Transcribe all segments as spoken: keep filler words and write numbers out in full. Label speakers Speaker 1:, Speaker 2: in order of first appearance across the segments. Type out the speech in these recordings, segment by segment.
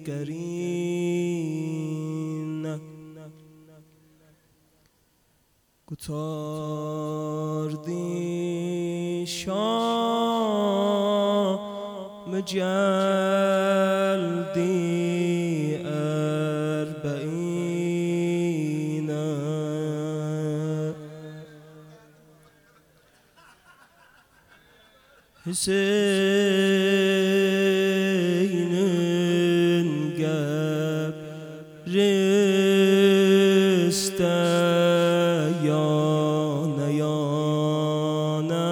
Speaker 1: دیگرین گتاردی شام جلدی اربعین حسین'in gebriste yana yana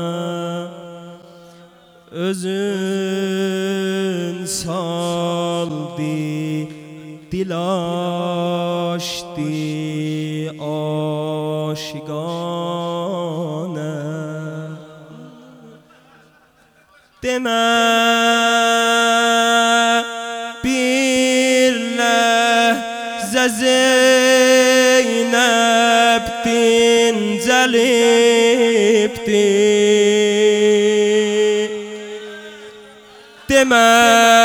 Speaker 1: özün saldi dil açtı aşigane deme bir lehze Zeynep dincelipti deme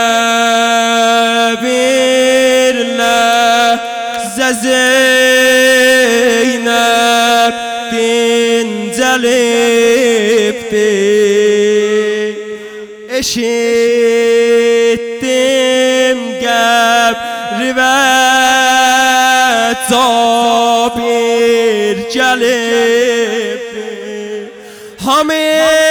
Speaker 1: bir lehze Zeynep dincelipti eşittim gebri ve tabir gelip hamid